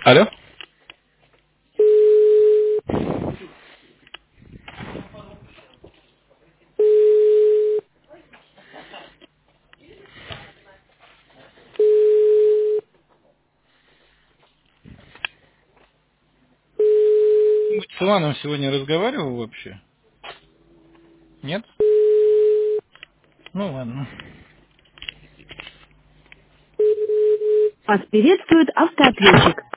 Алло? С Иваном сегодня разговаривал вообще? Нет? Ну ладно. Вас приветствует автоответчик.